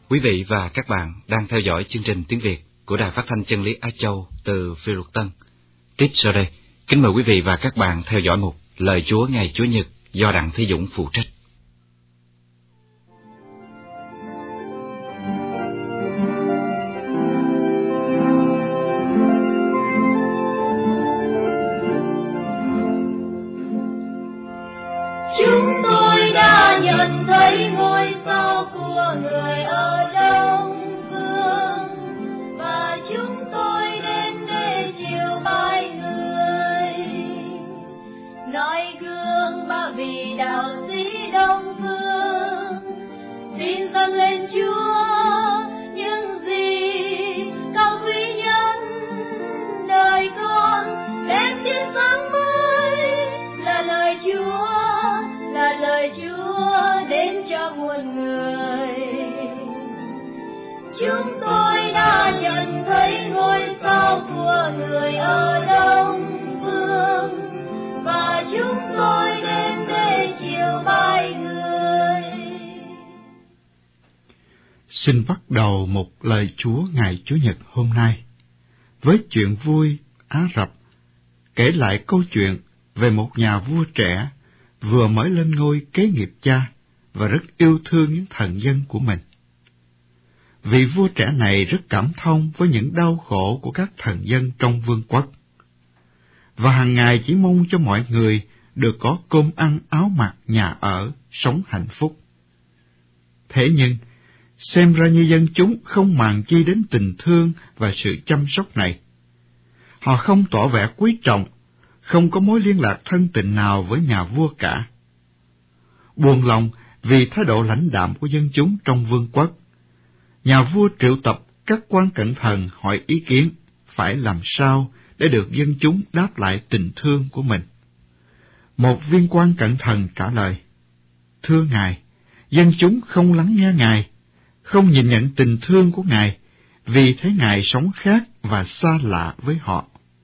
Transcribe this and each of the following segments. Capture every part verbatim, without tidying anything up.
Quý vị và các bạn đang theo dõi chương trình tiếng Việt của Đài Phát thanh Chân lý Á Châu từ Phi Luật Tân. Tiếp sau đây, kính mời quý vị và các bạn theo dõi mục Lời Chúa ngày Chủ nhật do Đặng Thế Dũng phụ trách. Chúng tôi đã nhận thấy ngôi sao của người ở Đông Phương, và chúng tôi đến để chiều bái người. Noi gương ba vì đạo sĩ Đông Phương, xin dâng lên Chúa những gì cao quý nhất đời con. Đến tia sáng mới là lời Chúa, là lời Chúa đến cho muôn người. Chúng tôi đã nhận thấy ngôi sao của người ở Đông Phương, và chúng tôi đến để chiều bái người. Xin bắt đầu một lời Chúa ngày Chủ nhật hôm nay với chuyện vui Ả Rập kể lại câu chuyện về một nhà vua trẻ vừa mới lên ngôi kế nghiệp cha và rất yêu thương những thần dân của mình. Vị vua trẻ này rất cảm thông với những đau khổ của các thần dân trong vương quốc, và hàng ngày chỉ mong cho mọi người được có cơm ăn áo mặc, nhà ở, sống hạnh phúc. Thế nhưng, xem ra như dân chúng không màng chi đến tình thương và sự chăm sóc này. Họ không tỏ vẻ quý trọng, không có mối liên lạc thân tình nào với nhà vua cả. Buồn lòng vì thái độ lãnh đạm của dân chúng trong vương quốc, nhà vua triệu tập các quan cận thần hỏi ý kiến phải làm sao để được dân chúng đáp lại tình thương của mình. Một viên quan cận thần trả lời: Thưa Ngài, dân chúng không lắng nghe Ngài, không nhìn nhận tình thương của Ngài, vì thấy Ngài sống khác và xa lạ với họ.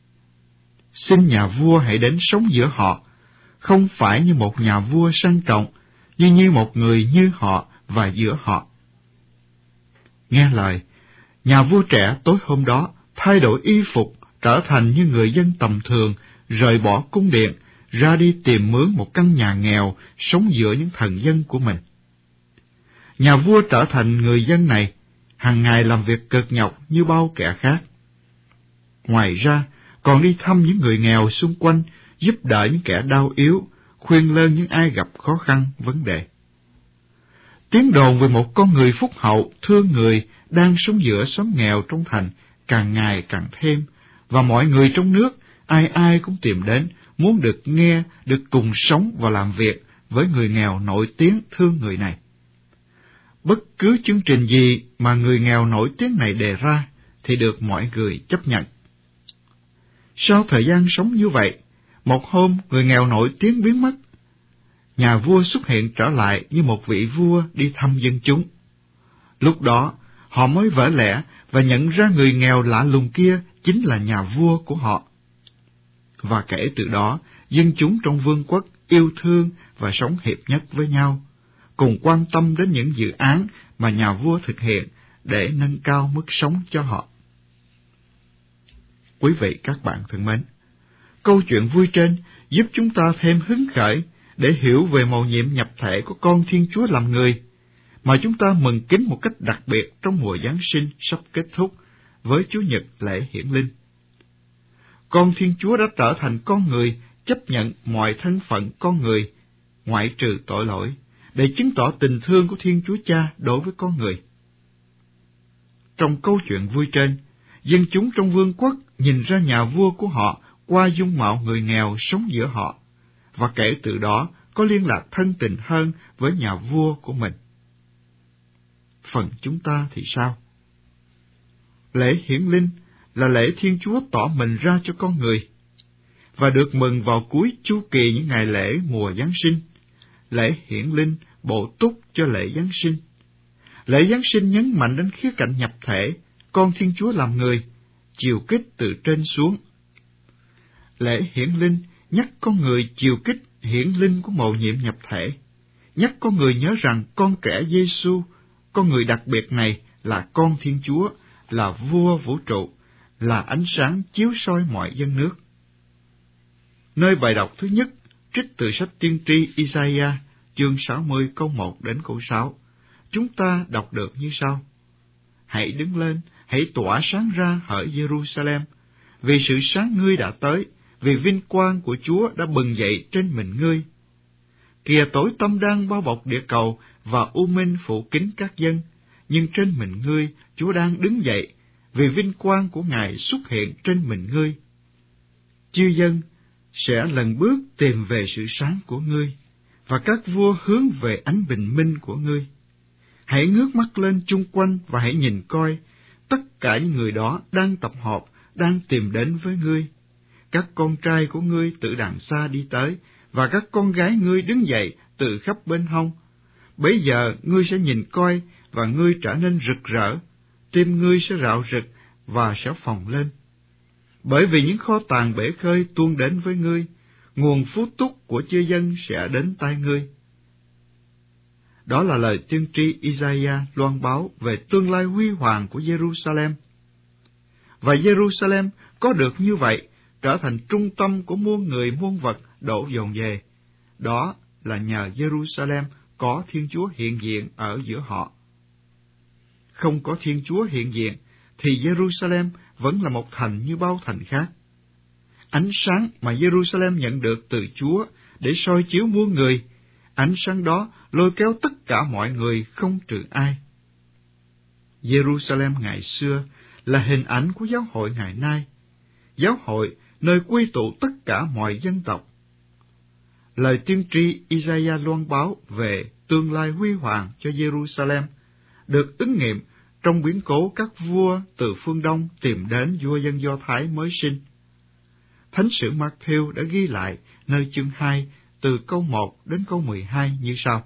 Xin nhà vua hãy đến sống giữa họ, không phải như một nhà vua sang trọng, nhưng như một người như họ và giữa họ. Nghe lời, nhà vua trẻ tối hôm đó thay đổi y phục, trở thành như người dân tầm thường, rời bỏ cung điện, ra đi tìm mướn một căn nhà nghèo, sống giữa những thần dân của mình. Nhà vua trở thành người dân này, hàng ngày làm việc cực nhọc như bao kẻ khác. Ngoài ra, còn đi thăm những người nghèo xung quanh, giúp đỡ những kẻ đau yếu, khuyên lơn những ai gặp khó khăn, vấn đề. Tiếng đồn về một con người phúc hậu, thương người, đang sống giữa xóm nghèo trong thành, càng ngày càng thêm, và mọi người trong nước, ai ai cũng tìm đến, muốn được nghe, được cùng sống và làm việc với người nghèo nổi tiếng thương người này. Bất cứ chương trình gì mà người nghèo nổi tiếng này đề ra, thì được mọi người chấp nhận. Sau thời gian sống như vậy, một hôm người nghèo nổi tiếng biến mất. Nhà vua xuất hiện trở lại như một vị vua đi thăm dân chúng. Lúc đó, họ mới vỡ lẽ và nhận ra người nghèo lạ lùng kia chính là nhà vua của họ. Và kể từ đó, dân chúng trong vương quốc yêu thương và sống hiệp nhất với nhau, cùng quan tâm đến những dự án mà nhà vua thực hiện để nâng cao mức sống cho họ. Quý vị các bạn thân mến, câu chuyện vui trên giúp chúng ta thêm hứng khởi để hiểu về mầu nhiệm nhập thể của con Thiên Chúa làm người, mà chúng ta mừng kính một cách đặc biệt trong mùa Giáng sinh sắp kết thúc với Chủ nhật lễ hiển linh. Con Thiên Chúa đã trở thành con người, chấp nhận mọi thân phận con người, ngoại trừ tội lỗi, để chứng tỏ tình thương của Thiên Chúa Cha đối với con người. Trong câu chuyện vui trên, dân chúng trong vương quốc nhìn ra nhà vua của họ qua dung mạo người nghèo sống giữa họ, và kể từ đó có liên lạc thân tình hơn với nhà vua của mình. Phần chúng ta thì sao? Lễ hiển linh là lễ Thiên Chúa tỏ mình ra cho con người, và được mừng vào cuối chu kỳ những ngày lễ mùa Giáng sinh. Lễ hiển linh bổ túc cho lễ Giáng sinh. Lễ Giáng sinh nhấn mạnh đến khía cạnh nhập thể, con Thiên Chúa làm người, chiều kích từ trên xuống. Lễ hiển linh nhắc con người chiều kích hiển linh của mầu nhiệm nhập thể, nhắc con người nhớ rằng con trẻ Giê-xu, con người đặc biệt này là con Thiên Chúa, là vua vũ trụ, là ánh sáng chiếu soi mọi dân nước. Nơi bài đọc thứ nhất, trích từ sách tiên tri Isaiah, chương sáu mươi câu một đến câu sáu, chúng ta đọc được như sau: Hãy đứng lên, hãy tỏa sáng ra hỡi Jerusalem, vì sự sáng ngươi đã tới, vì vinh quang của Chúa đã bừng dậy trên mình ngươi. Kìa tối tăm đang bao bọc địa cầu và u minh phủ kín các dân, nhưng trên mình ngươi Chúa đang đứng dậy, vì vinh quang của Ngài xuất hiện trên mình ngươi. Chư dân sẽ lần bước tìm về sự sáng của ngươi, và các vua hướng về ánh bình minh của ngươi. Hãy ngước mắt lên chung quanh và hãy nhìn coi, tất cả những người đó đang tập hợp, đang tìm đến với ngươi. Các con trai của ngươi từ đằng xa đi tới, và các con gái ngươi đứng dậy từ khắp bên hông. Bấy giờ ngươi sẽ nhìn coi, và ngươi trở nên rực rỡ, tim ngươi sẽ rạo rực và sẽ phồng lên. Bởi vì những kho tàng bể khơi tuôn đến với ngươi, nguồn phú túc của chư dân sẽ đến tai ngươi. Đó là lời tiên tri Isaiah loan báo về tương lai huy hoàng của Jerusalem. Và Jerusalem có được như vậy, trở thành trung tâm của muôn người muôn vật đổ dồn về. Đó là nhờ Jerusalem có Thiên Chúa hiện diện ở giữa họ. Không có Thiên Chúa hiện diện, thì Jerusalem vẫn là một thành như bao thành khác. Ánh sáng mà Jerusalem nhận được từ Chúa để soi chiếu muôn người, ánh sáng đó lôi kéo tất cả mọi người không trừ ai. Jerusalem ngày xưa là hình ảnh của giáo hội ngày nay, giáo hội nơi quy tụ tất cả mọi dân tộc. Lời tiên tri Isaiah loan báo về tương lai huy hoàng cho Jerusalem được ứng nghiệm trong biến cố các vua từ phương Đông tìm đến vua dân Do Thái mới sinh. Thánh sử Matthew đã ghi lại nơi chương hai từ câu một đến câu mười hai như sau: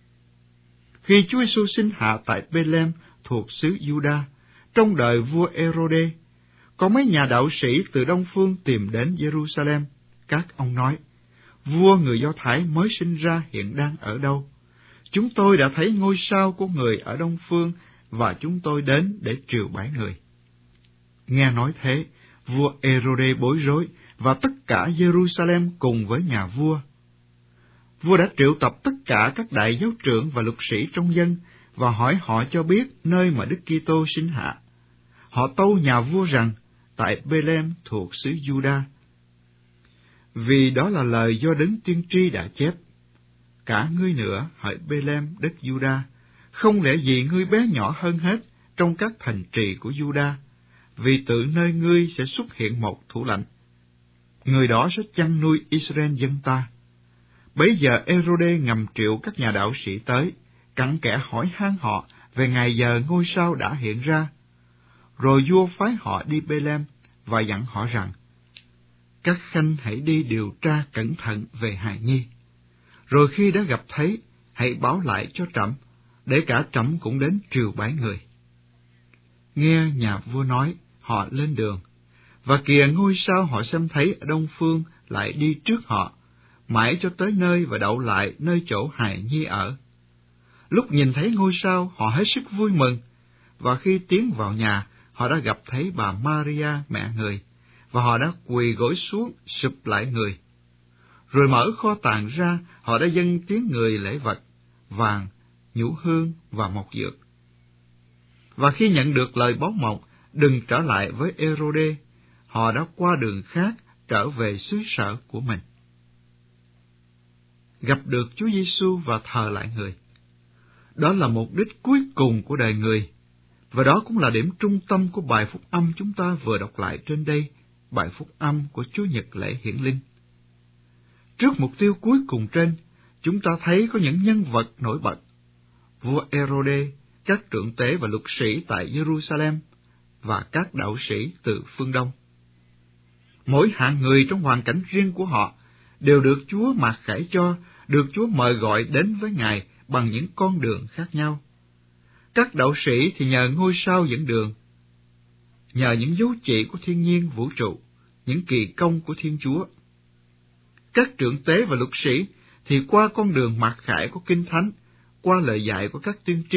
Khi Chúa Giêsu sinh hạ tại Bê-lem thuộc xứ Giu-đa, trong đời vua Ê-rô-đê, có mấy nhà đạo sĩ từ Đông phương tìm đến Jerusalem. Các ông nói: Vua người Do Thái mới sinh ra hiện đang ở đâu? Chúng tôi đã thấy ngôi sao của người ở Đông phương, và chúng tôi đến để triều bái người. Nghe nói thế, vua Ê-rô-đê bối rối, và tất cả Jerusalem cùng với nhà vua. Vua đã triệu tập tất cả các đại giáo trưởng và luật sĩ trong dân, và hỏi họ cho biết nơi mà Đức Kitô sinh hạ. Họ tâu nhà vua rằng, tại Bê-lem thuộc xứ Giu-đa, vì đó là lời do Đấng tiên tri đã chép: Cả ngươi nữa, hỡi Bê-lem đất Giu-đa, không lẽ gì ngươi bé nhỏ hơn hết trong các thành trì của Giu-đa, vì từ nơi ngươi sẽ xuất hiện một thủ lãnh. Người đó sẽ chăn nuôi Israel dân ta. Bấy giờ Ê-rô-đê ngầm triệu các nhà đạo sĩ tới, cặn kẽ hỏi han họ về ngày giờ ngôi sao đã hiện ra. Rồi vua phái họ đi Bê-lem và dặn họ rằng: Các khanh hãy đi điều tra cẩn thận về hài nhi. Rồi khi đã gặp thấy, hãy báo lại cho trẫm, để cả trẫm cũng đến triều bái người. Nghe nhà vua nói, họ lên đường, và kìa ngôi sao họ xem thấy ở đông phương lại đi trước họ, mãi cho tới nơi và đậu lại nơi chỗ hài nhi ở. Lúc nhìn thấy ngôi sao, họ hết sức vui mừng, và khi tiến vào nhà, họ đã gặp thấy bà Maria mẹ người, và họ đã quỳ gối xuống sụp lại người. Rồi mở kho tàng ra, họ đã dâng tiếng người lễ vật, vàng, nhũ hương và mộc dược. Và khi nhận được lời báo mộng đừng trở lại với Ê-rô-đê, họ đã qua đường khác trở về xứ sở của mình. Gặp được Chúa Giêsu và thờ lại người. Đó là mục đích cuối cùng của đời người, và đó cũng là điểm trung tâm của bài phúc âm chúng ta vừa đọc lại trên đây, bài phúc âm của Chúa Nhật lễ hiển linh. Trước mục tiêu cuối cùng trên, chúng ta thấy có những nhân vật nổi bật: vua Ê-rô-đê, các trưởng tế và luật sĩ tại Jerusalem, và các đạo sĩ từ phương Đông. Mỗi hạng người trong hoàn cảnh riêng của họ đều được Chúa mặc khải cho, được Chúa mời gọi đến với Ngài bằng những con đường khác nhau. Các đạo sĩ thì nhờ ngôi sao dẫn đường, nhờ những dấu chỉ của thiên nhiên vũ trụ, những kỳ công của Thiên Chúa. Các trưởng tế và luật sĩ thì qua con đường mặc khải của Kinh Thánh, qua lời dạy của các tiên tri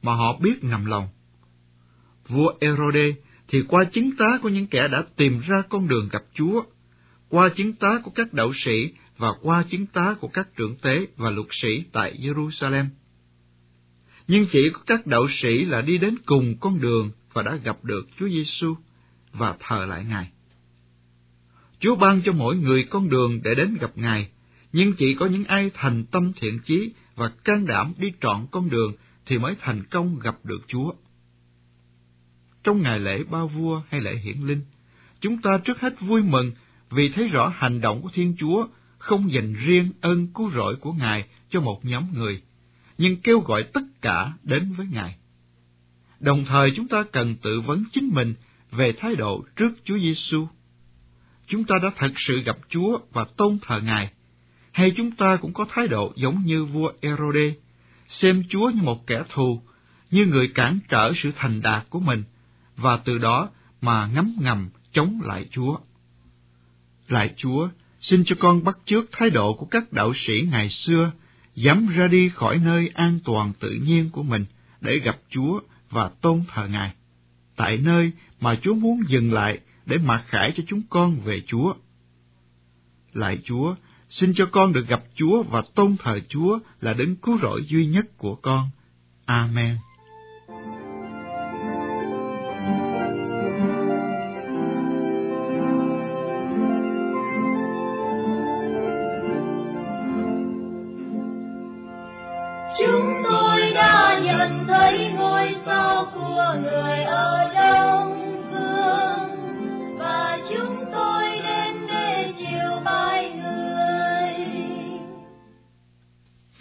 mà họ biết nằm lòng. Vua Ê-rô-đê thì qua chứng tá của những kẻ đã tìm ra con đường gặp Chúa, qua chứng tá của các đạo sĩ và qua chứng tá của các trưởng tế và luật sĩ tại Jerusalem. Nhưng chỉ có các đạo sĩ là đi đến cùng con đường và đã gặp được Chúa Giêsu và thờ lại Ngài. Chúa ban cho mỗi người con đường để đến gặp Ngài, nhưng chỉ có những ai thành tâm thiện chí và can đảm đi trọn con đường thì mới thành công gặp được Chúa. Trong ngày lễ Ba Vua hay lễ Hiển Linh, chúng ta trước hết vui mừng vì thấy rõ hành động của Thiên Chúa không dành riêng ơn cứu rỗi của Ngài cho một nhóm người, nhưng kêu gọi tất cả đến với Ngài. Đồng thời chúng ta cần tự vấn chính mình về thái độ trước Chúa Giêsu. Chúng ta đã thật sự gặp Chúa và tôn thờ Ngài, hay chúng ta cũng có thái độ giống như vua Ê-rô-đê, xem Chúa như một kẻ thù, như người cản trở sự thành đạt của mình, và từ đó mà ngấm ngầm chống lại Chúa. Lạy Chúa, xin cho con bắt chước thái độ của các đạo sĩ ngày xưa, dám ra đi khỏi nơi an toàn tự nhiên của mình để gặp Chúa và tôn thờ Ngài, tại nơi mà Chúa muốn dừng lại để mặc khải cho chúng con về Chúa. Lạy Chúa, xin cho con được gặp Chúa và tôn thờ Chúa là đấng cứu rỗi duy nhất của con. Amen. Chúng tôi đã nhận thấy ngôi sao của người